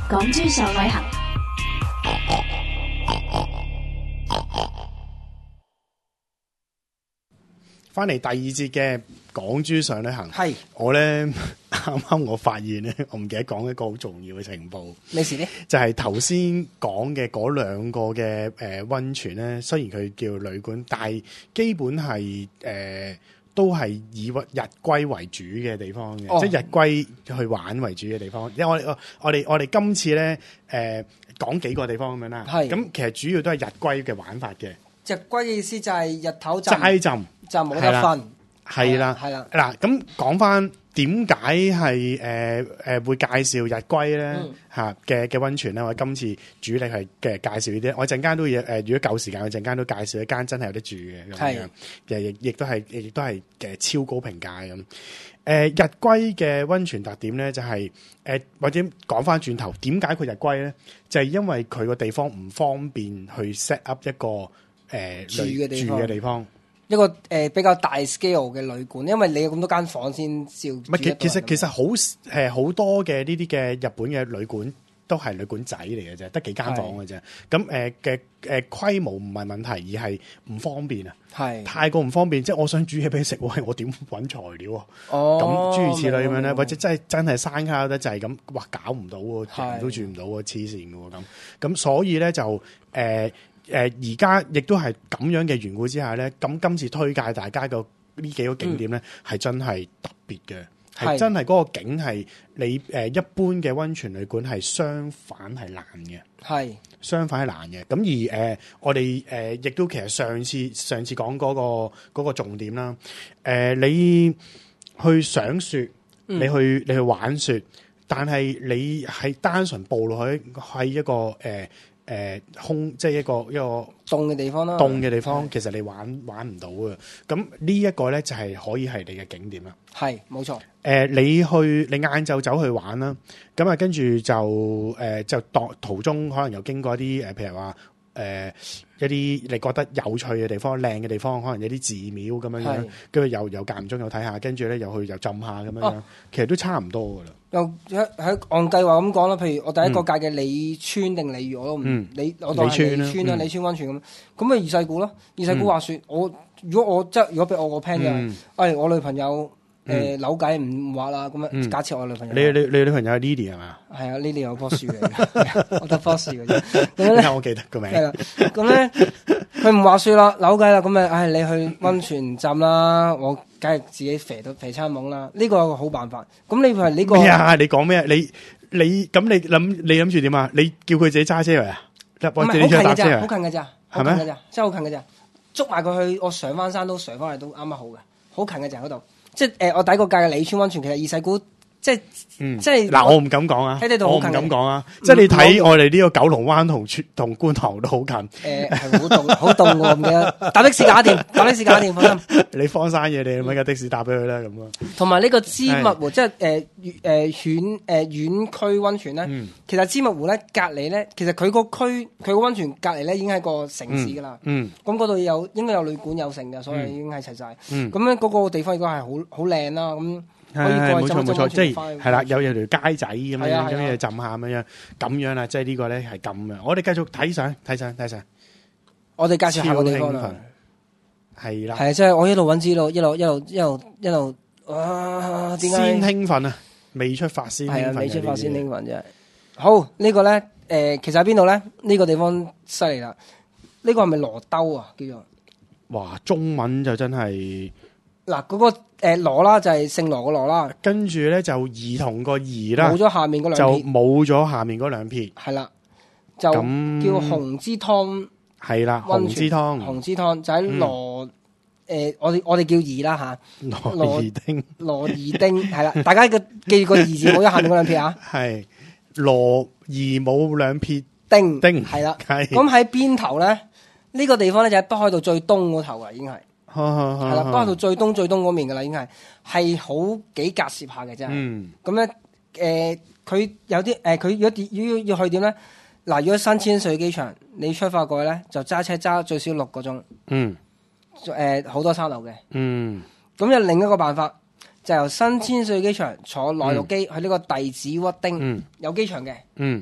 港珠上旅行。 翻嚟第二節嘅港珠上旅行， 係我咧啱我發現咧，我唔記得講一個好重要嘅情報。 咩事咧？ 就係頭先講嘅嗰兩個嘅溫泉咧，雖然佢叫旅館，但係基本係都係以日歸為主嘅地方嘅，即係日歸去玩為主嘅地方。因為我哋今次咧講幾個地方咁樣啦，咁其實主要都係日歸嘅玩法嘅。 日歸嘅意思就係日頭浸， 齋浸就冇得瞓。 係啦， 係啦。 嗱，咁講翻點解係會介紹日歸咧嚇嘅溫泉咧？我今次主力係嘅介紹呢啲，我陣間都要如果夠時間，我陣間都介紹一間真係有得住嘅咁樣，亦都係超高評價咁。日歸嘅溫泉特點咧，就係或者講翻轉頭，點解佢日歸咧？就係因為佢個地方唔方便去 set up 一個住嘅地方。 一個比較大 scale 嘅旅館，因為你有咁多間房先照。唔係，其實好多嘅呢啲嘅日本嘅旅館都係旅館仔嚟嘅啫，得幾間房嘅啫。咁嘅規模唔係問題，而係唔方便啊。係太過唔方便，即係我想煮嘢俾你食，我點揾材料啊？咁諸如此類咁樣咧，或者真係山卡得滯咁，哇搞唔到喎，人都住唔到喎，黐線嘅喎咁所以咧就而家亦都係咁樣嘅緣故之下咧，咁今次推介大家嘅呢幾個景點咧，係真係特別嘅，係真係嗰個景係你一般嘅溫泉旅館係相反係難嘅，係相反係難嘅。咁而我哋亦都其實上次講嗰個重點啦，你去賞雪，你去玩雪，但係你係單純暴露喺一個即係一個凍嘅地方啦， 凍嘅地方其實你玩唔到嘅。咁呢一個咧就係可以係你嘅景點啦。係冇錯。你晏晝走去玩啦，咁啊跟住就途中可能又經過一啲譬如話一啲你覺得有趣嘅地方、靚嘅地方，可能有啲寺廟咁樣樣，跟住又間唔中又睇下，跟住咧又浸下咁樣樣，其實都差唔多噶啦。 又喺按計劃咁講啦，譬如我第一個界嘅李川定李漁我都唔我當係李川啦，李川溫泉咁咪二世古咯。二世古滑雪，如果俾我個 plan 嘅，我女朋友扭計唔滑啦，咁樣假設我女朋友， 你女朋友係 Lily 係嘛？ 係啊，Lily 有棵樹嘅，我得棵樹嘅啫。咁咧， 我記得個名。 係啦，咁咧佢唔滑雪啦，扭計啦，咁咪你去溫泉浸啦，我梗係自己肥餐懵啦。呢個係個好辦法。咁你係呢個咩啊？你講咩？你咁你諗住點啊？你叫佢自己揸車嚟啊？ 唔係好近嘅咋，好近嘅咋， 係咩？ 真係好近嘅咋，捉埋佢去，我上翻山都上翻嚟都啱啱好嘅，好近嘅咋嗰度。即係我第一個界嘅李川溫泉，其實二世古即係嗱，我唔敢講啊，我唔敢講啊。即係你睇我哋呢個九龍灣同觀塘都好近。 係好凍喎，唔記得搭的士搞掂，放心。 你荒山野地，咪架的士搭俾佢啦咁啊。同埋呢個芝密湖，即係縣區溫泉咧。其實芝密湖咧隔離咧，其實佢個溫泉隔離咧已經係個城市噶啦。咁嗰度應該有旅館有成嘅，所以已經係齊晒。咁咧嗰個地方應該係好靚啦。咁可以過去冇錯，即係係啦，有條街仔咁樣，咁嘢浸下咁樣啦，即係呢個咧係咁樣。我哋繼續睇相。 我哋介紹下個地方啦。 係啦， 係即係我一路揾資料，一路，哇！點解先興奮啊？未出發先興奮， 未出發先興奮啫。好，呢個咧其實喺邊度咧？呢個地方犀利啦。呢個係咪羅兜啊？叫做哇，中文就真係。 嗱，嗰個羅啦，就係姓羅個羅啦， 跟住咧就兒童個兒啦， 冇咗下面嗰兩撇， 就冇咗下面嗰兩撇， 係啦，就叫紅之湯， 係啦，紅之湯就喺羅我哋叫兒啦吓， 羅兒丁係啦，大家記住個兒字冇咗下面嗰兩撇啊， 係羅兒冇兩撇丁係啦，咁喺邊頭咧？呢個地方咧就喺北海道最東嗰頭啊，已經係。係啦，北海道最東嗰面噶啦，已經係好幾格攝下嘅啫。咁咧，佢有啲佢如果要去點咧？嗱，如果新千歲機場，你出發過去咧，就揸車揸最少6個鐘。好多山路嘅。咁有另一個辦法，就由新千歲機場坐內陸機去呢個弟子屈町，有機場嘅。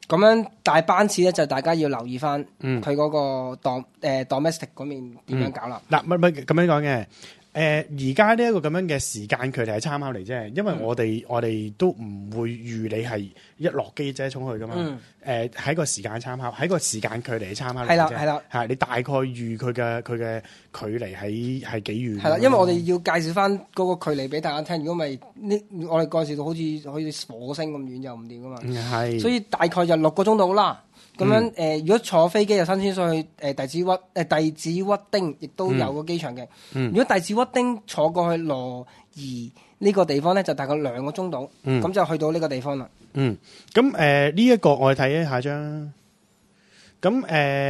咁樣大班次咧，就大家要留意翻佢嗰個domestic 嗰面點樣搞啦。 嗱，唔係咁樣講嘅。而家呢一個咁樣嘅時間距離係參考嚟啫，因為我哋都唔會預你係一落機啫衝去噶嘛。喺個時間參考，喺個時間距離參考嚟啫。係啦，係你大概預佢嘅距離係幾遠？係啦， 因為我哋要介紹翻嗰個距離俾大家聽。如果唔係我哋介紹到好似火星咁遠就唔掂噶嘛。係，所以大概就6個鐘到啦。咁樣如果坐飛機就新鮮上去弟子屈丁，亦都有個機場嘅。如果弟子屈丁坐過去羅宜呢個地方咧，就大概2個鐘到，咁就去到呢個地方啦。 咁呢一個我哋睇下張。咁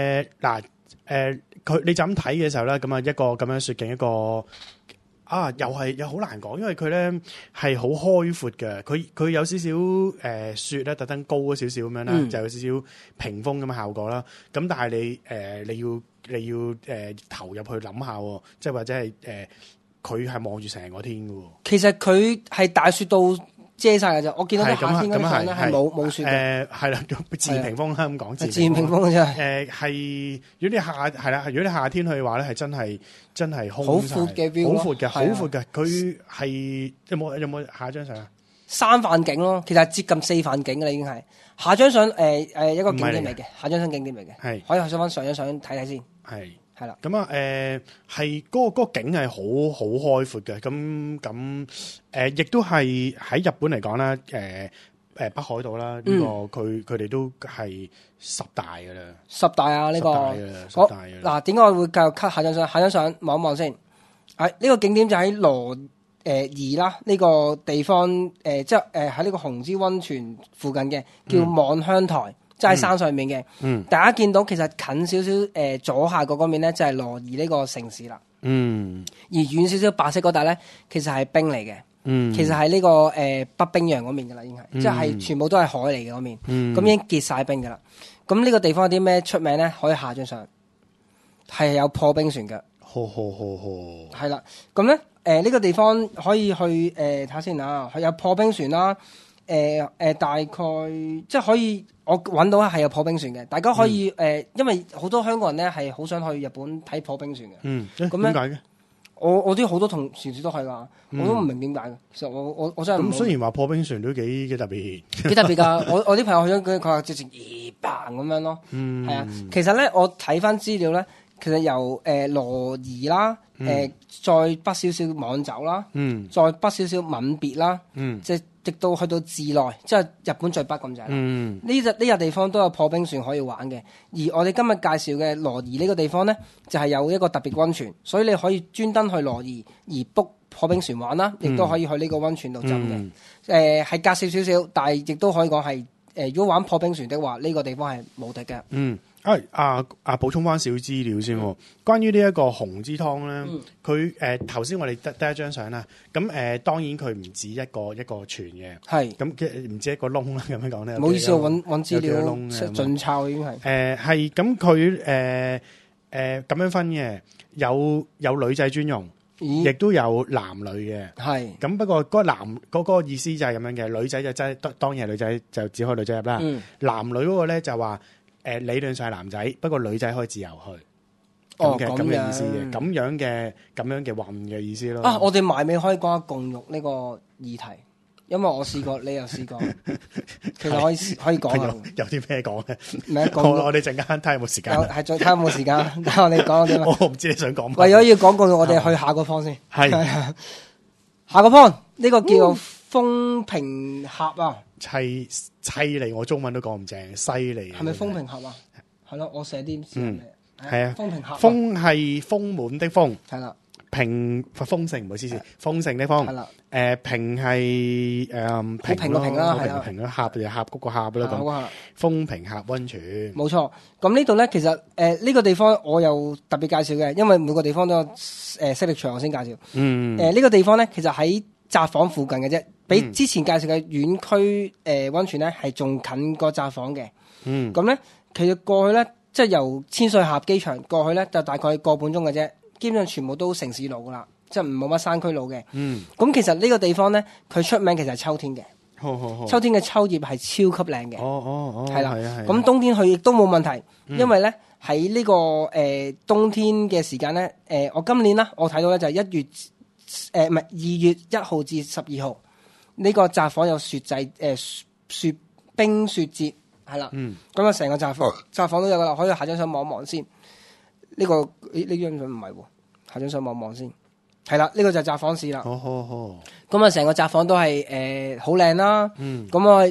佢你就咁睇嘅時候咧，咁啊一個咁樣雪景，一個又好難講，因為佢咧係好開闊嘅，佢有少少雪咧特登高咗少少咁樣啦，就有少少屏風咁嘅效果啦。咁但係你要投入去諗下，即係或者係佢係望住成個天嘅喎。 其實佢係大雪到遮晒嘅啫，我見到啲夏天嗰啲相咧係冇雪嘅。係啦，自然屏風啦咁講。自然屏風真係。 係如果你夏天去嘅話咧，係真係空好闊嘅 view， 好闊嘅，好闊嘅。佢係有冇下一張相啊 ？3範景咯，其實係接近4範景嘅啦，已經係。下張相一個景點嚟嘅，下張相景點嚟嘅。係可以上翻上張相睇睇先。係啦，咁係嗰個景係好開闊嘅，亦都係喺日本嚟講啦，北海道啦，呢個佢哋都係10大嘅啦 ，10大啊呢個，好嗱，點解我會繼續 cut 下張相？下張相望一望先，呢個景點就喺羅宜啦，呢個地方即係喺呢個紅之溫泉附近嘅，叫望鄉台。即係山上面嘅，大家見到其實近少少左下角嗰面咧，就係羅宜呢個城市啦。而遠少少白色嗰笪咧，其實係冰嚟嘅。其實係呢個北冰洋嗰面噶啦，已經係，即係全部都係海嚟嘅嗰面。咁已經結晒冰噶啦。咁呢個地方有啲咩出名咧？可以下張相，係有破冰船嘅。係啦，咁咧呢個地方可以去睇下先啊，有破冰船啦。大概即係可以，我揾到係有破冰船嘅，大家可以因為好多香港人咧係好想去日本睇破冰船嘅。咁點解嘅？我啲好多同事都係㗎，我都唔明點解嘅。其實我真係咁雖然話破冰船都幾特別， 幾特別㗎。我啲朋友去咗佢話直情嘭咁樣咯。係啊，其實咧我睇翻資料咧，其實由羅宜啦，再北少少網走啦，再北少少吻別啦，即係直到去到寺內，即係日本最北咁滯啦。呢日地方都有破冰船可以玩嘅。而我哋今日介紹嘅羅宜呢個地方咧，就係有一個特別溫泉，所以你可以專登去羅宜而 book 破冰船玩啦，亦都可以去呢個溫泉度浸嘅。係隔少少，但係亦都可以講係如果玩破冰船的話，呢個地方係無敵嘅。 補充翻少資料先。關於呢一個紅之湯咧，佢頭先我哋得一張相啦。咁當然佢唔止一個泉嘅，係咁唔止一個窿啦。咁樣講咧， 唔好意思，我揾資料盡抄已經係係咁佢咁樣分嘅，有女仔專用，亦都有男女嘅。係咁不過嗰個意思就係咁樣嘅，女仔就真係當然係女仔就只可以女仔入啦。男女嗰個咧就話。理論上係男仔，不過女仔可以自由去，咁嘅意思嘅，咁樣嘅混嘅意思咯。 我哋埋尾可以講下共浴呢個議題，因為我試過，你又試過，其實可以講有啲咩講咧？我哋陣間睇下有冇時間， 係再睇下有冇時間。我哋講啲我唔知你想講乜。 為咗要講共浴，我哋去下個方先。係下個方呢個叫風平峽啊。 犀利，我中文都講唔正，犀利。係咪風平峽啊？係咯，我寫啲字嚟。 係啊， 風平峽。 風係豐滿的豐， 係啦。 平豐盛，唔好意思，豐盛的豐。係啦。平係好平個平啦，係啦。 平啦，峽就峽谷個峽啦咁。風平峽溫泉。冇錯。咁呢度咧，其實呢個地方我又特別介紹嘅，因為每個地方都有色力場我先介紹。呢個地方咧，其實喺札幌附近嘅啫。比之前介紹嘅縣區溫泉咧係仲近過札幌嘅。咁咧其實過去咧即係由千歲峽機場過去咧就大概個半鐘嘅啫，基本上全部都城市路噶啦，即係冇乜山區路嘅。咁其實呢個地方咧佢出名其實係秋天嘅， 秋天嘅秋葉係超級靚嘅。係啦，咁冬天去亦都冇問題，因為咧喺呢個冬天嘅時間咧，我今年啦，我睇到咧就係2月1號至12號呢個札幌有雪祭雪冰雪節係啦。咁啊成個札幌都有噶啦，可以下張相望一望先。呢個呢張相唔係喎，下張相望一望先。係啦，呢個就係札幌市啦。咁啊，成個札幌都係好靚啦。咁我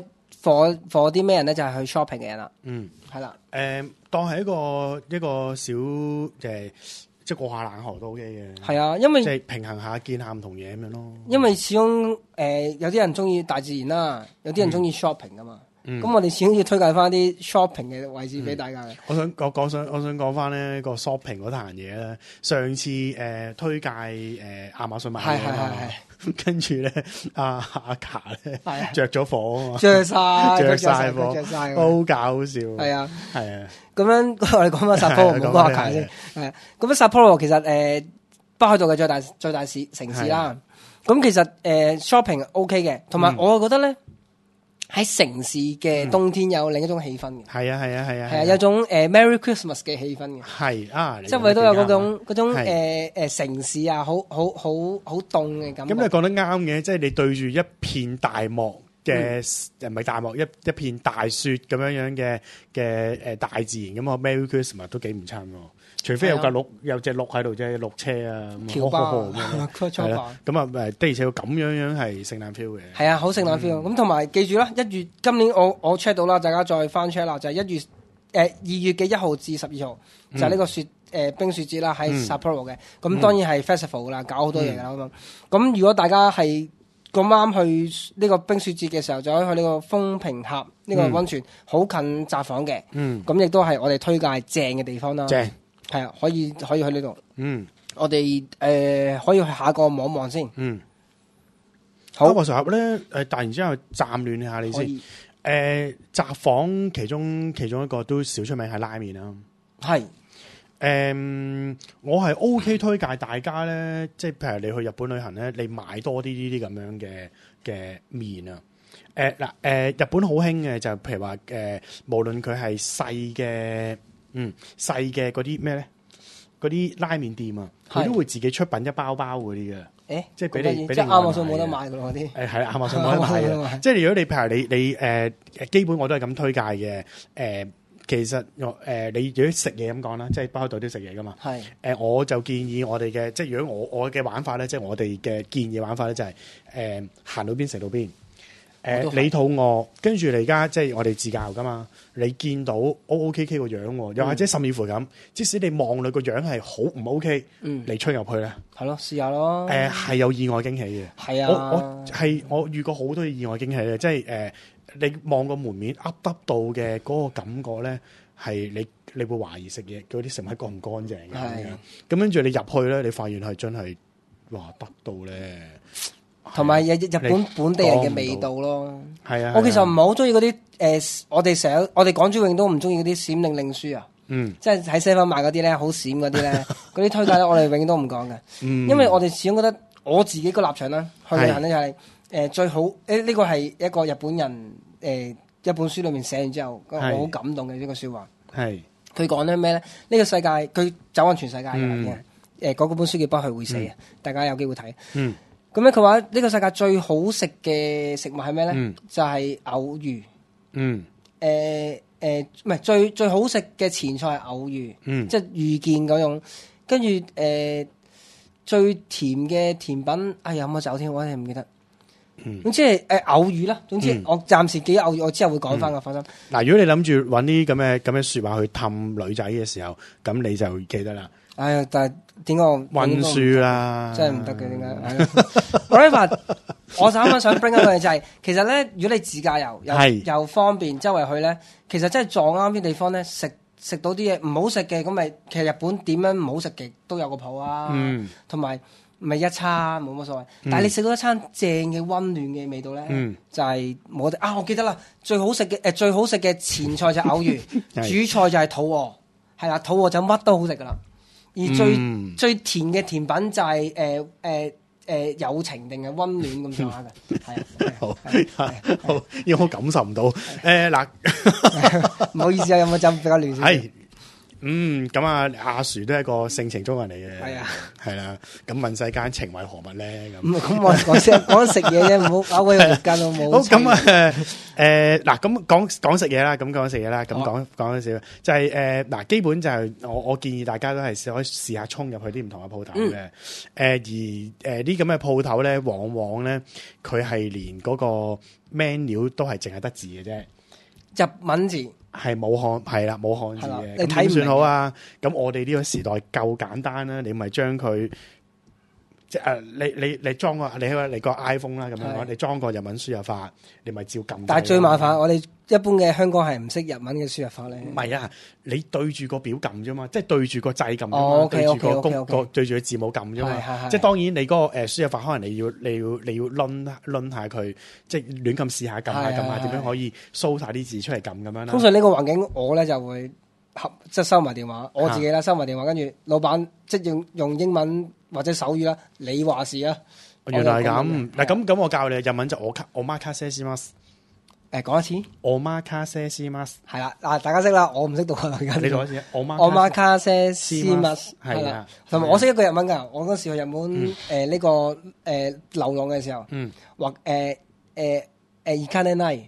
for啲咩人咧？就係去 shopping 嘅人啦。係啦。 當係一個小即係過下冷河都 OK 嘅。係啊，因為即係平衡下見下唔同嘢咁樣咯。 因為始終有啲人中意大自然啦，有啲人中意 shopping 噶嘛。咁我哋始終要推介翻啲 shopping 嘅位置俾大家嘅。我想講翻呢個 shopping 嗰壇嘢咧。上次推介亞馬遜買嘢係，跟住咧阿卡咧着咗火啊嘛，着晒火，好搞笑。係啊。 咁樣我哋講翻札幌，唔好講阿卡先。係咁樣札幌其實北海道嘅最大城市啦。咁其實shopping OK 嘅，同埋我覺得咧。喺城市嘅冬天有另一種氣氛嘅，係啊， 有種Merry Christmas 嘅氣氛嘅， 係啊， 周圍都有嗰種城市啊，好凍嘅感覺。 咁你講得啱嘅，即係你對住一片大漠嘅，唔係大漠，一片大雪咁樣嘅大自然咁啊 Merry Christmas 都幾唔襯喎。除非有隻鹿喺度啫，鹿車啊， 橋巴係啦，咁啊的而且確咁樣係聖誕 feel 嘅。係啊，好聖誕 feel。咁同埋記住啦，1月今年我 check 到啦，大家再翻 check 啦，就係2月嘅1號至12號，就係呢個冰雪節啦，喺 Sapporo 嘅。咁當然係 festival 噶啦，搞好多嘢啦咁。咁如果大家係咁啱去呢個冰雪節嘅時候，就可以去呢個風平峽呢個溫泉，好近札幌嘅。咁亦都係我哋推介正嘅地方啦。正。係啊，可以去呢度。我哋可以去下一個望一望先。 好。我上合咧，突然之間暫亂下你先。札幌其中一個都少出名係拉麵啦。係。我係 OK 推介大家咧，即係譬如你去日本旅行咧，你買多啲呢啲咁樣嘅麵啊。日本好興嘅就譬如話無論佢係細嘅。細嘅嗰啲咩咧？嗰啲拉麵店啊，佢都會自己出品一包包嗰啲嘅。即係俾你即係亞馬遜冇得買嘅嗰啲。 係啦，亞馬遜冇得買嘅。即係如果你譬如你基本我都係咁推介嘅。其實你如果食嘢咁講啦，即係北海道都食嘢噶嘛。係。我就建議我哋嘅，即係如果我嘅玩法咧，即係我哋嘅建議玩法咧，就係行到邊食到邊。你肚餓，跟住你而家即係我哋自駕遊噶嘛？你見到 OOKK 個樣，又或者甚至乎咁，即使你望你個樣係好唔 OK，你吹入去咧， 係咯，試下咯。 係有意外驚喜嘅。係啊，我遇過好多意外驚喜嘅，即係你望個門面噏得到嘅嗰個感覺咧，係你會懷疑食嘢嗰啲食物乾唔乾淨嘅咁樣。咁跟住你入去咧，你發現係真係哇得到咧。同埋日本本地人嘅味道咯，係啊！我其實唔係好中意嗰啲我哋港豬永都唔中意嗰啲閃令令書啊，即係喺7-11買嗰啲咧，好閃嗰啲咧，嗰啲推介咧，我哋永遠都唔講嘅，因為我哋始終覺得我自己個立場啦，去旅行咧就係最好呢個係一個日本人一本書裏面寫完之後，我好感動嘅呢個説話。係佢講咧咩咧？呢個世界佢走勻全世界嘅，嗰本書叫《不去會死》啊，大家有機會睇。咁咧，佢話呢個世界最好食嘅食物係咩咧？就係藕魚。唔係最好食嘅前菜係藕魚，即係遇見嗰種。跟住最甜嘅甜品，有冇酒添？我真係唔記得。總之係藕魚啦。總之我暫時記藕魚，我之後會講翻嘅。放心。嗱，如果你諗住揾啲咁嘅説話去氹女仔嘅時候，咁你就記得啦。但係點解我溫書啦？真係唔得嘅，點解？我啱啱想 bring 一個嘢就係，其實咧，如果你自駕遊又方便，周圍去咧，其實真係撞啱啲地方咧，食到啲嘢唔好食嘅，咁咪其實日本點樣唔好食嘅都有個譜啊。同埋咪一餐冇乜所謂，但係你食到一餐正嘅溫暖嘅味道咧，就係我哋我記得啦，最好食嘅前菜就係藕魚，主菜就係肚餓，係啦，肚餓就乜都好食噶啦。而最甜嘅甜品就係友情定係溫暖咁上下嘅，係啊， 好，因為我感受唔到嗱， 唔好意思啊，有冇針比較亂先？ 係。咁啊，阿樹都係一個性情中人嚟嘅， 係啊， 係啦。咁問世間情為何物咧？ 咁我講食嘢啫，唔好搞鬼人間都冇。 好咁嗱，咁講食嘢啦，咁講食嘢啦，咁講少就係嗱，基本就係我建議大家都係可以試下衝入去啲唔同嘅鋪頭嘅，而啲咁嘅鋪頭咧，往往咧佢係連嗰個 menu 都係淨係得字嘅啫， 日文字。 係冇漢字嘅，咁點算好啊？咁我哋呢個時代夠簡單啦，你咪將佢即係你裝個你個 iPhone 啦，咁樣你裝個日文輸入法，你咪照撳。 但係最麻煩，我哋一般嘅香港係唔識日文嘅輸入法咧。 唔係啊，你對住個表撳啫嘛，即係對住個掣撳啫嘛，對住個對住個字母撳啫嘛。即係當然你嗰個輸入法，可能你要掄下佢，即係亂咁試下撳下點樣可以搜晒啲字出嚟撳咁樣啦。 通常呢個環境我咧就會即係收埋電話，我自己啦收埋電話，跟住老闆即係用英文或者手語啦，你話事啊。 原來係咁嗱，咁我教你日文就我媽卡西斯馬斯。 講一次， 我媽卡西斯馬斯係啦，嗱大家識啦，我唔識讀啊，而家你讀一次，我媽卡西斯馬斯係啦，同埋我識一個日文噶，我嗰時去日本呢個流浪嘅時候，或伊卡列奈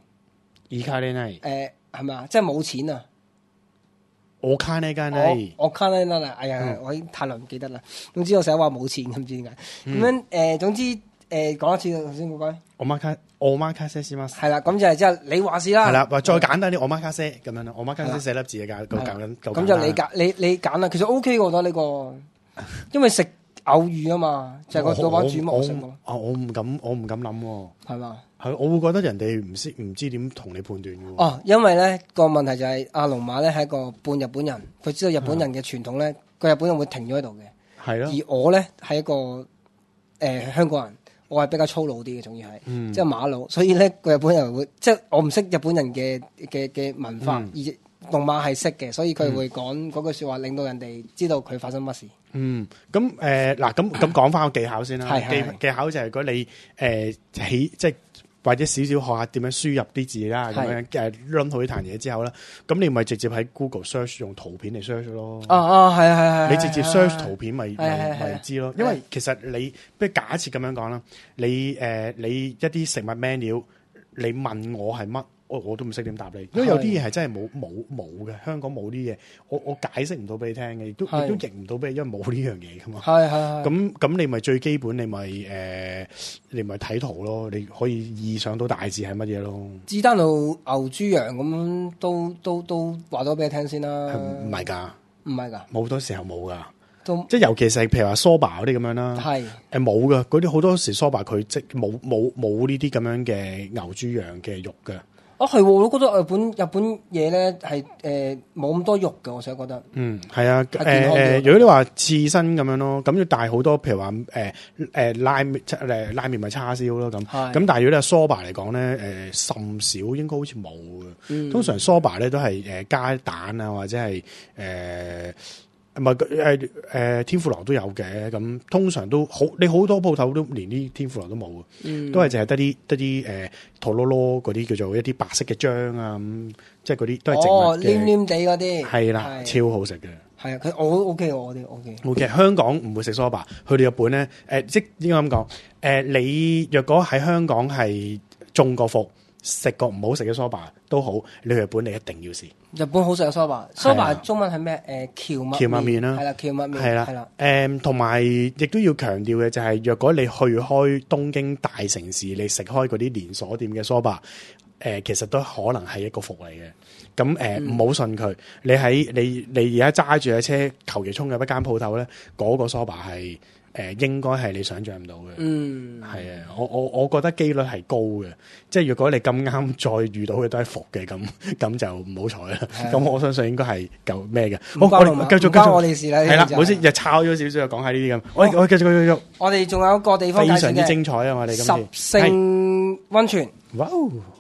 係咪啊？即係冇錢啊！ 我卡呢間我卡呢間啊！哎呀，我已經太耐唔記得啦。總之我成日話冇錢，唔知點解。咁樣總之講一次頭先嗰句。我媽卡西斯馬斯係啦，咁就係即係你話事啦。係啦，再簡單啲，我媽卡西咁樣啦。我媽卡西4粒字嘅教緊。 咁就你揀啦。其實 OK 嘅，我覺得呢個，因為食偶遇啊嘛，就係個老闆煮冇食過。 我唔敢諗喎。係嘛？係，我會覺得人哋唔知點同你判斷嘅。 哦，因為咧個問題就係阿龍馬咧係一個半日本人，佢知道日本人嘅傳統咧，個日本人會停咗喺度嘅。係咯。而我咧係一個香港人，我係比較粗魯啲嘅，仲要係即係馬路，所以咧個日本人會即係我唔識日本人嘅文化，而龍馬係識嘅，所以佢會講嗰句說話，令到人哋知道佢發生乜事。 咁嗱，咁講翻個技巧先啦。技巧就係如果你即係或者少少學下點樣輸入啲字啦，咁樣攆好呢壇嘢之後啦，咁你咪直接喺 Google search 用圖片嚟 search 咯。係。你直接 search 圖片咪知咯。因為其實你不如假設咁樣講啦，你一啲食物 menu，你問我係乜？我都唔識點答你，因為有啲嘢係真係冇嘅，香港冇啲嘢，我解釋唔到俾你聽嘅，亦都譯唔到俾你，因為冇呢樣嘢噶嘛。咁你咪最基本，你咪睇圖咯，你可以意想到大致係乜嘢咯。 子丹路牛豬羊咁都話咗俾你聽先啦。 唔係㗎，好多時候冇㗎。即係尤其是譬如話 soba 嗰啲咁樣啦，冇㗎，嗰啲好多時 soba 佢即冇呢啲咁樣嘅牛豬羊嘅肉嘅。 係，我覺得日本嘢咧係冇咁多肉嘅，我想覺得。 係啊，如果你話刺身咁樣咯，咁要帶好多，譬如話拉麵咪叉燒咯咁。咁但係如果你係 soba 嚟講咧，甚少應該好似冇嘅。通常 soba 咧都係加蛋啊，或者係唔係天婦羅都有嘅，咁通常都好，你好多鋪頭都連啲天婦羅都冇嘅，都係淨係得啲陀螺螺嗰啲叫做一啲白色嘅漿啊，咁即係嗰啲都係植物黏黏地嗰啲， 係啦，超好食嘅。 係啊，我 OK 我啲 OK。 香港唔會食 soba，去到日本咧，即應該咁講，你若果喺香港係中過伏，食過唔好食嘅 soba 都好，你去日本你一定要試。 日本好食嘅 soba 中文係咩？蕎麥麵啦，係啦，蕎麥麵係啦。 同埋亦都要強調嘅就係，若果你去開東京大城市，你食開嗰啲連鎖店嘅 soba，其實都可能係一個伏嚟嘅。咁唔好信佢。你而家揸住架車，求其衝入一間鋪頭咧，嗰個 soba 係應該係你想象唔到嘅。係啊，我覺得機率係高嘅。即係如果你咁啱再遇到嘅都係伏嘅，咁就唔好彩啦。咁我相信應該係夠咩嘅。好，我哋繼續我哋事啦。係啦，唔好先，又抄咗少少，就講下呢啲咁。我繼續。我哋仲有一個地方非常之精彩啊！我哋今次十勝溫泉。哇！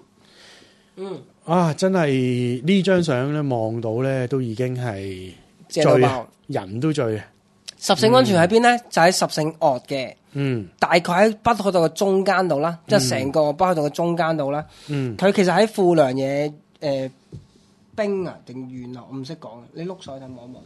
真係呢張相咧，望到咧都已經係醉，人都醉。十勝溫泉喺邊咧？就喺十勝岳嘅大概喺北海道嘅中間度啦，即係成個北海道嘅中間度啦。佢其實喺富良野冰啊定遠啊，我唔識講。你碌上去睇望一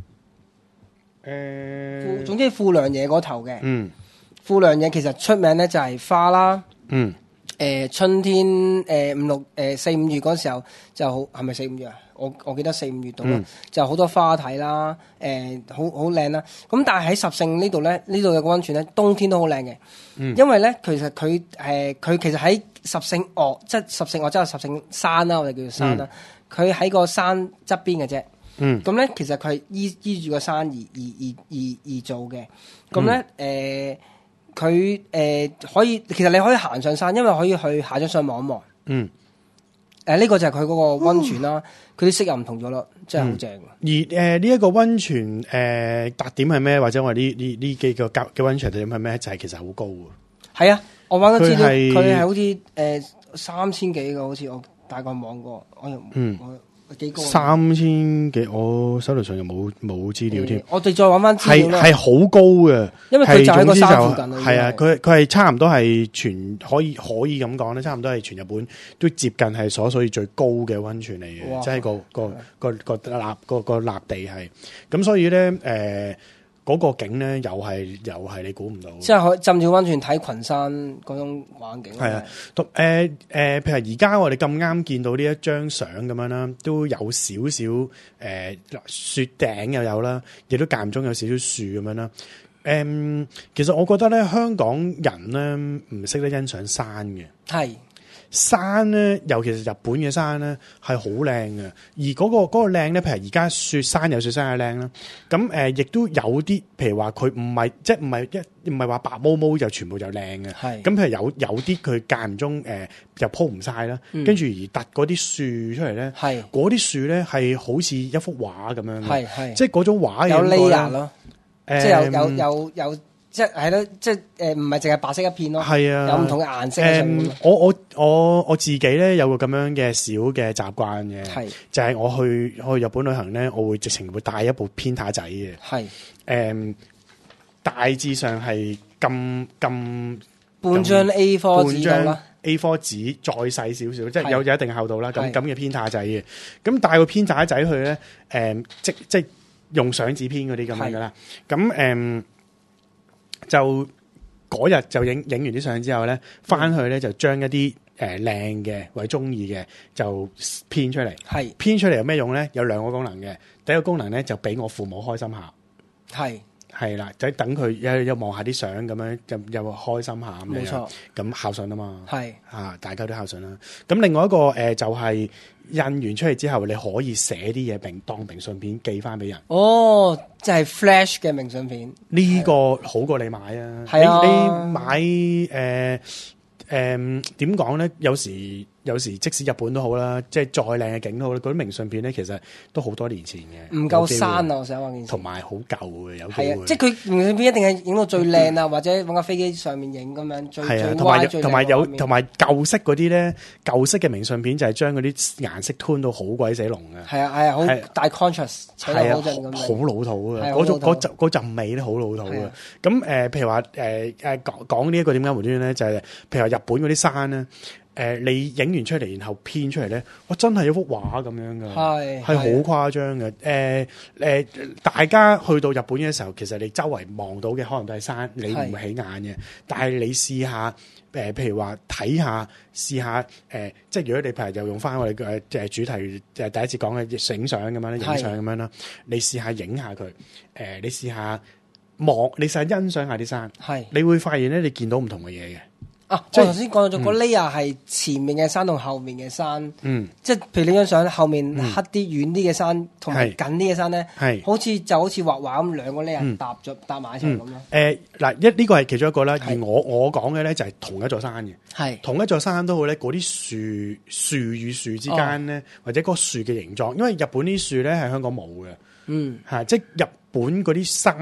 望。總之富良野嗰頭嘅。富良野其實出名咧就係花啦。春天4、5月嗰時候就好，係咪4、5月啊？我記得4、5月度啦，就好多花睇啦，好靚啦。咁但係喺十勝呢度咧，呢度有個溫泉咧，冬天都好靚嘅。因為咧，其實佢其實喺十勝岳，即係十勝岳，即係十勝山啦，我哋叫做山啦。佢喺個山側邊嘅啫。咁咧，其實佢係依住個山而做嘅。咁咧，佢可以，其實你可以行上山，因為可以去下咗上望一望。呢個就係佢嗰個溫泉啦，佢啲色又唔同咗咯，真係好正。 而呢一個溫泉特點係咩？或者我哋呢幾個嘅溫泉特點係咩？就係其實好高嘅。係啊，我揾咗資料，佢係好似3000幾嘅，好似我大概望過，我幾高 ？3000幾，我手頭上又冇資料添。 我哋再揾翻資料係好高嘅， 因為佢就喺個山附近。 係啊，佢係差唔多係全可以咁講咧，差唔多係全日本都接近係所以最高嘅溫泉嚟嘅，即係個立地係。咁所以咧嗰個景咧又係你估唔到， 即係浸住溫泉睇群山嗰種環境。 係啊，譬如而家我哋咁啱見到呢一張相咁樣啦，都有少少雪頂又有啦，亦都間唔中有少少樹咁樣啦。其實我覺得咧，香港人咧唔識得欣賞山嘅。係。山咧，尤其是日本嘅山咧，係好靚嘅。而嗰個靚咧，譬如而家雪山有雪山嘅靚啦。咁亦都有啲，譬如話佢唔係話白毛毛就全部就靚嘅。係。咁譬如有啲佢間唔中又鋪唔晒啦，跟住而突嗰啲樹出嚟咧，係嗰啲樹咧係好似一幅畫咁樣嘅。係即係嗰種畫有 layer 咯，即係有。即係咯，即係唔係淨係白色一片咯，係啊，有唔同嘅顏色喺上面。 我自己咧有個咁樣嘅小嘅習慣嘅，係就係我去日本旅行咧，我會直情會帶一部編打仔嘅，係大致上係咁半張 A4 紙啦 ，A4 紙再細少少，即係有一定厚度啦。咁嘅編打仔嘅，咁帶個編打仔去咧，即用相紙編嗰啲咁樣噶啦，咁就嗰日就影完啲相之後咧，翻去咧就將一啲靚嘅或者中意嘅就編出嚟。係編出嚟有咩用咧？有2個功能嘅。第一個功能咧就俾我父母開心下。係啦，就等佢有望下啲相咁樣，又開心下咁樣。冇錯。咁孝順啊嘛。係大家都孝順啦。咁另外一個就係印完出嚟之後，你可以寫啲嘢當明信片寄翻俾人。哦，即係 flash 嘅明信片。呢個好過你買啊！係啊，你買點講咧？有時即使日本都好啦，即係再靚嘅景都好啦，嗰啲明信片咧，其實都好多年前嘅，唔夠刪啊！我想話件事，同埋好舊嘅，有機會。係啊，即係佢明信片一定係影到最靚啊，或者揾架飛機上面影咁樣最歪最靚。同埋舊式嗰啲咧，舊式嘅明信片就係將嗰啲顏色 tune 到好鬼死濃嘅。係啊，好大 contrast，係啊，好老土嘅，嗰陣味咧好老土嘅。咁譬如話講呢一個點解無端端咧，就係譬如話日本嗰啲山咧。你影完出嚟，然後編出嚟咧，哇！真係一幅畫咁樣噶，係好誇張嘅。大家去到日本嘅時候，其實你周圍望到嘅可能都係山，你唔會起眼嘅。但係你試下，譬如話睇下，試下，即係如果你譬如又用翻我哋嘅主題，第一次講嘅影相咁樣咧，影相咁樣啦，你試下影下佢，你試下望，你試下欣賞下啲山，你會發現咧，你見到唔同嘅嘢嘅。啊！我頭先講咗個 layer 係前面嘅山同後面嘅山，即係譬如呢張相後面黑啲遠啲嘅山同埋近啲嘅山咧，好似畫畫咁兩個 layer 搭埋一齊咁咯。嗱，呢個係其中一個啦，而我講嘅咧就係同一座山嘅，同一座山都好咧，嗰啲樹與樹之間咧，或者嗰個樹嘅形狀，因為日本啲樹咧係香港冇嘅，即係日本嗰啲山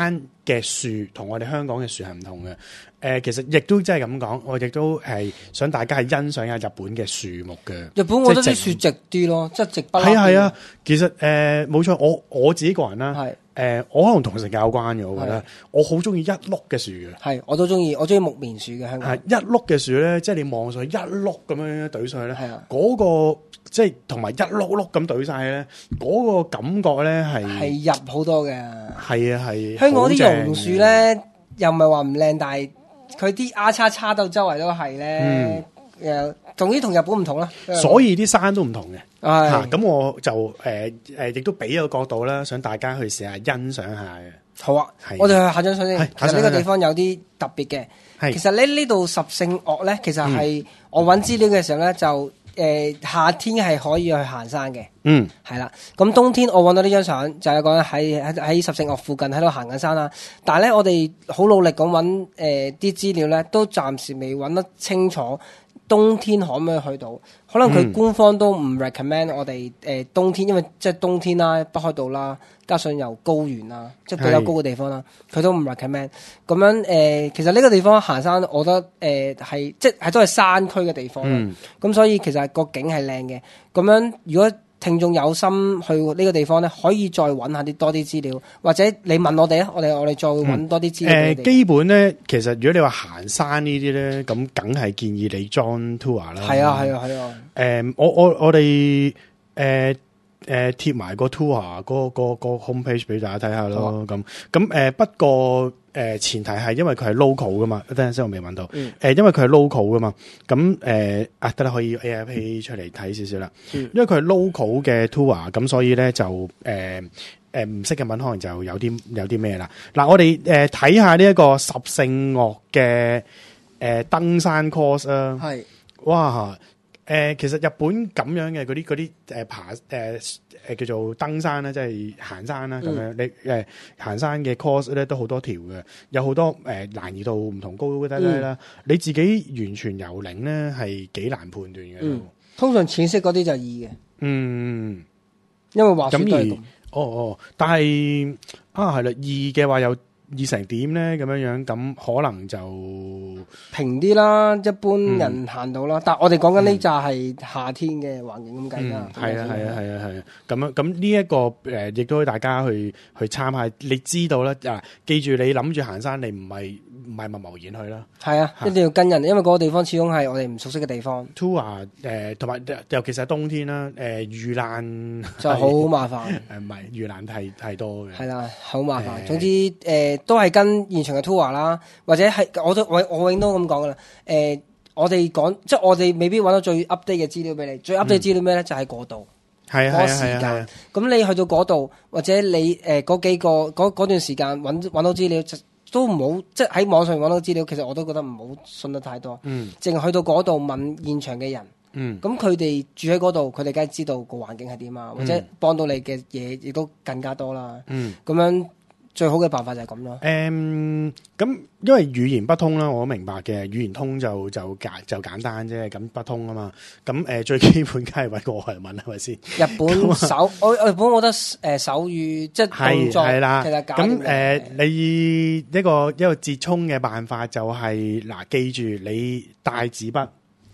嘅樹同我哋香港嘅樹係唔同嘅。其實亦都真係咁講，我亦都係想大家係欣賞下日本嘅樹木嘅。 日本我覺得啲樹直啲咯，即係直不。 係啊，其實冇錯，我自己個人啦，我可能同食有關嘅，我覺得我好中意一碌嘅樹嘅。係， 我都中意，我中意木棉樹嘅香港。 一碌嘅樹咧，即係你望上去一碌咁樣懟上去咧，嗰個即係同埋一碌碌咁懟晒咧，嗰個感覺咧係入好多嘅。係啊係。 香港啲榕樹咧，又唔係話唔靚，但係佢啲丫叉到周圍都係咧。總之同日本唔同啦， 所以啲山都唔同嘅。咁我就亦都俾個角度啦，想大家去試下欣賞下嘅。 好啊，我哋去下張相先。其實呢個地方有啲特別嘅。其實咧呢度十勝岳咧，其實係我揾資料嘅時候咧，就夏天係可以去行山嘅。係啦。咁冬天我揾到呢張相，就有個人喺十勝岳附近喺度行緊山啦。但係咧，我哋好努力咁揾啲資料咧，都暫時未揾得清楚。冬天可唔可以去到？可能佢官方都唔 recommend 我哋冬天，因為即係冬天啦，北海道啦，加上又高原啦，即係比較高嘅地方啦，佢都唔 recommend。咁樣其實呢個地方行山，我覺得係即係都係山區嘅地方。咁所以其實個景係靚嘅。咁樣如果聽眾有心去呢個地方咧，可以再揾下多啲資料，或者你問我哋啊，我哋再揾多啲資料。 基本咧，其實如果你話行山呢啲咧，咁梗係建議你 join tour 啦。係啊。我哋貼埋個 tour 個 home page 俾大家睇下咯。咁不過前提係因為佢係 local 噶嘛，等陣先我未問到。因為佢係 local 噶嘛，咁得啦，可以 AIP 出嚟睇少少啦。因為佢係 local 嘅 tour，咁所以咧就唔識嘅文可能就有啲咩啦。嗱，我哋睇下呢一個十勝岳嘅登山 course 啊。係，哇！其實日本咁樣嘅嗰啲爬叫做登山啦，即係行山啦咁樣。你行山嘅 course 咧都好多條嘅，有好多難易度唔同高低啦。你自己完全由零咧係幾難判斷嘅。 通常淺色嗰啲就易嘅。因為滑雪都係咁。 但係係啦，易嘅話有。易成點咧咁樣，咁可能就平啲啦，一般人行到啦。但係我哋講緊呢扎係夏天嘅環境咁計啦。係啊。咁呢一個亦都大家去參考。你知道啦，記住你諗住行山，你唔係貿貿然去啦。係啊，一定要跟人，因為嗰個地方始終係我哋唔熟悉嘅地方。tour 同埋尤其是係冬天啦，遇難就好麻煩。唔係遇難係多嘅。係啦，好麻煩。總之都係跟現場嘅 tour 啦，或者係我永都咁講噶啦。我哋講即係我哋未必揾到最 update 嘅資料俾你。最 update 資料咩咧？就係嗰度，嗰個時間。咁你去到嗰度，或者你嗰段時間揾到資料，都唔好即係喺網上揾到資料。其實我都覺得唔好信得太多。淨係去到嗰度問現場嘅人。咁佢哋住喺嗰度，佢哋梗係知道個環境係點啊，或者幫到你嘅嘢亦都更加多啦。咁樣。最好嘅辦法就係咁咯。咁因為語言不通啦，我都明白嘅。語言通就簡單啫，咁不通啊嘛。咁最基本梗係揾個外文係咪先？日本日本我覺得手語即係動作係啦。其實咁你一個折衷嘅辦法就係記住你帶紙筆，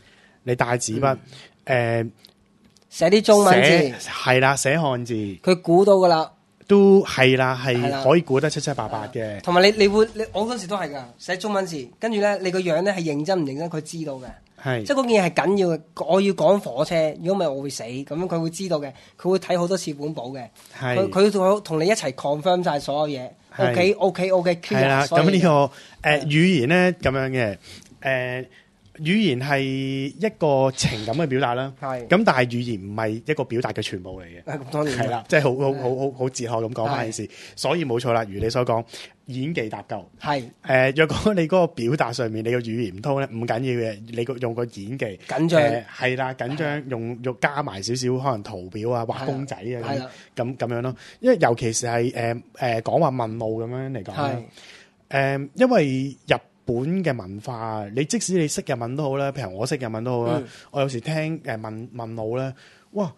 寫啲中文字係啦，寫漢字，佢估到噶啦。都係啦，係可以估得七七八八嘅。同埋你我嗰時都係噶，寫中文字，跟住咧你個樣咧係認真唔認真，佢知道嘅。係，即係嗰件嘢係緊要嘅。我要趕火車，如果唔係我會死，咁樣佢會知道嘅。佢會睇好多次本簿嘅。係，佢同你一齊 confirm 晒所有嘢。OK。係啦，咁呢個語言咧咁樣嘅語言係一個情感嘅表達啦，咁但係語言唔係一個表達嘅全部嚟嘅，咁當然係啦，即係好哲學咁講翻件事，所以冇錯啦，如你所講，演技搭救係若果你嗰個表達上面你個語言唔通咧，唔緊要嘅，你用個演技緊張係啦，緊張用加埋少少可能圖表啊、畫公仔啊咁樣咯，因為尤其是係講話問路咁樣嚟講咧，因為日本嘅文化，你即使你識日文都好啦，譬如我識日文都好啦，我有時聽問路咧，哇！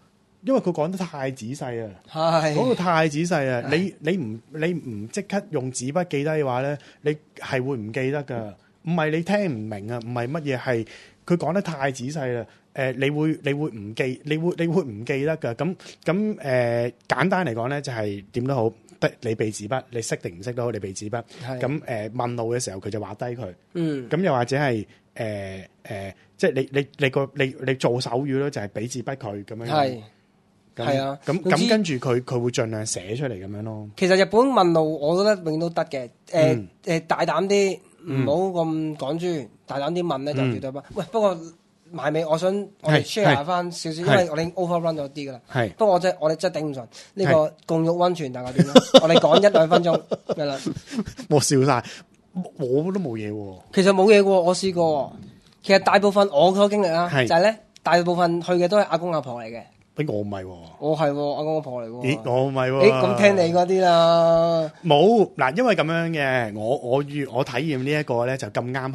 因為佢講得太仔細啊，講到太仔細啊，你唔即刻用紙筆記低嘅話咧，你係會唔記得噶。唔係你聽唔明啊，唔係乜嘢，係佢講得太仔細啦。你會唔記，你會唔記得噶。咁簡單嚟講咧，就係點都好，得你備紙筆，你識定唔識都好，你備紙筆。咁問路嘅時候，佢就畫低佢。咁又或者係即係你做手語咯，就係俾紙筆佢咁樣。係啊，咁跟住佢會盡量寫出嚟咁樣咯。其實日本問路我覺得永遠都得嘅。大膽啲，唔好咁講豬，大膽啲問咧就絕對不。喂，不過埋尾我哋 share 翻少少，因為我哋 overrun 咗啲噶啦。係，不過我哋真係頂唔順呢個共浴溫泉，大家點咧？我哋講1-2分鐘咩啦？ 我笑晒，我都冇嘢喎。 其實冇嘢嘅，我試過。其實大部分我個經歷啦，就係咧，大部分去嘅都係阿公阿婆嚟嘅。 我唔係喎， 我係阿公阿婆嚟喎。 咦，我唔係喎。 咁聽你嗰啲啦。冇嗱，因為咁樣嘅，我體驗呢一個咧，就咁啱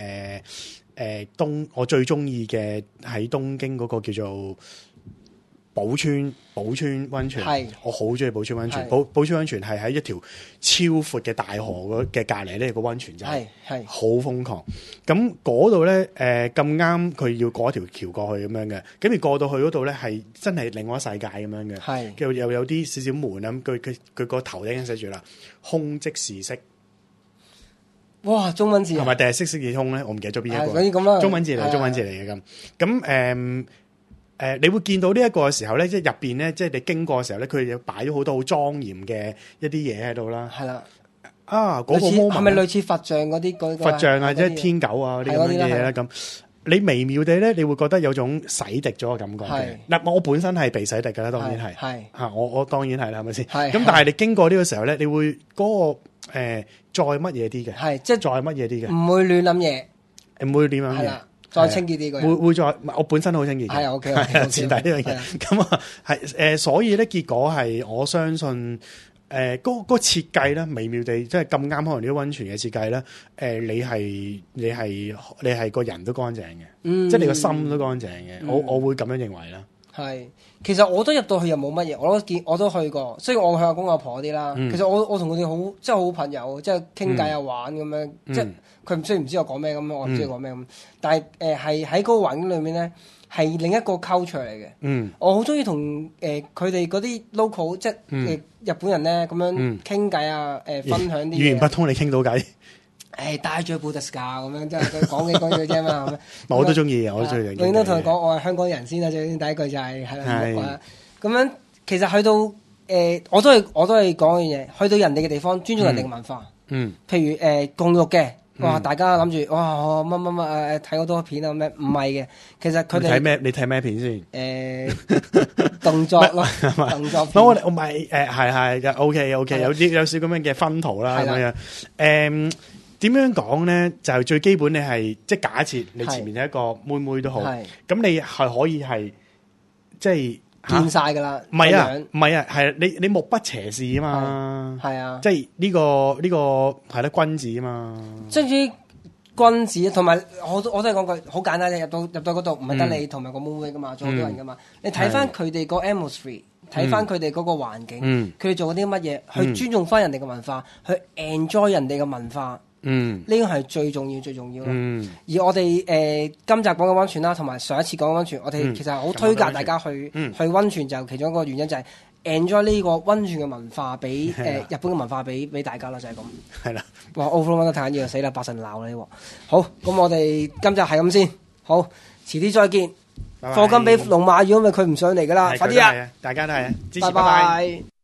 喺我最中意嘅喺東京嗰個叫做寶川溫泉。係，我好中意寶川溫泉。寶川溫泉係喺一條超闊嘅大河嘅隔離咧，個溫泉站係好瘋狂。咁嗰度咧咁啱佢要過一條橋過去咁樣嘅，咁而過到去嗰度咧係真係另外一世界咁樣嘅。係，又有啲少少門啊，咁佢個頭頂寫住啦，空即是色。哇！中文字係咪定係色字空咧？我唔記得咗邊一個。咁啦，中文字嚟嘅咁。你會見到呢一個嘅時候咧，即係入邊咧，即係你經過嘅時候咧，佢又擺咗好多好莊嚴嘅一啲嘢喺度啦。係啦，嗰個 moment 係咪類似佛像嗰啲佛像啊，即係天狗啊嗰啲咁嘅嘢咧？咁你微妙地咧，你會覺得有種洗滌咗嘅感覺嘅。嗱，我本身係被洗滌㗎啦，當然係嚇，我當然係啦，係咪先？咁但係你經過呢個時候咧，你會嗰個再乜嘢啲嘅？係即係再乜嘢啲嘅？唔會亂諗嘢，唔會亂諗嘢。再清潔啲嘅，會再，我本身好清潔嘅，係 OK，前提呢樣嘢。咁啊，係所以咧結果係我相信，嗰個設計咧微妙地，即係咁啱可能呢啲溫泉嘅設計咧，你係個人都乾淨嘅，即係你個心都乾淨嘅。我會咁樣認為啦。係，其實我都入到去又冇乜嘢，我都去過。雖然我去阿公阿婆嗰啲啦，其實我同佢哋好，即係好朋友，即係傾偈啊玩咁樣，即係佢雖然唔知我講咩咁，我唔知佢講咩咁，但係係喺嗰個環境裏面咧，係另一個 culture 嚟嘅。我好中意同佢哋嗰啲 local， 即係日本人咧咁樣傾偈啊，分享啲語言不通，你傾到偈。帶住部特斯卡咁樣，即係佢講幾句啫嘛。我都中意，我都中意。永遠都同佢講，我係香港人先啦。最第一句就係啦。咁樣其實去到我都係講一樣嘢，去到人哋嘅地方，尊重人哋嘅文化。譬如共浴嘅，哇！大家諗住哇乜乜乜睇好多片啊咩？唔係嘅，其實佢哋睇咩？你睇咩片先？動作咯，動作片。我唔係係 OK，有少咁樣嘅分圖啦咁樣點樣講咧？就係最基本，你係即係假設你前面有一個妹妹都好，咁你係可以係即係見晒噶啦。唔係啊，係你目不斜視啊嘛。係啊，即係呢個係咧君子啊嘛。即係君子，同埋我都係講句好簡單嘅，入到嗰度唔係得你同埋個妹妹噶嘛，仲好多人噶嘛。你睇翻佢哋個 atmosphere，睇翻佢哋嗰個環境，佢哋做啲乜嘢，去尊重翻人哋嘅文化，去 enjoy 人哋嘅文化。呢個係最重要咯。而我哋今集講嘅溫泉啦，同埋上一次講嘅溫泉，我哋其實好推介大家去溫泉，就其中一個原因就係 enjoy 呢個溫泉嘅文化，俾日本嘅文化俾大家啦，就係咁。係啦，哇 overrun 得太緊要，死啦，8神鬧啦呢鑊。好，咁我哋今集係咁先，好，遲啲再見。課金俾龍馬，如果唔係佢唔上嚟噶啦，快啲啊！大家都係支持，拜拜。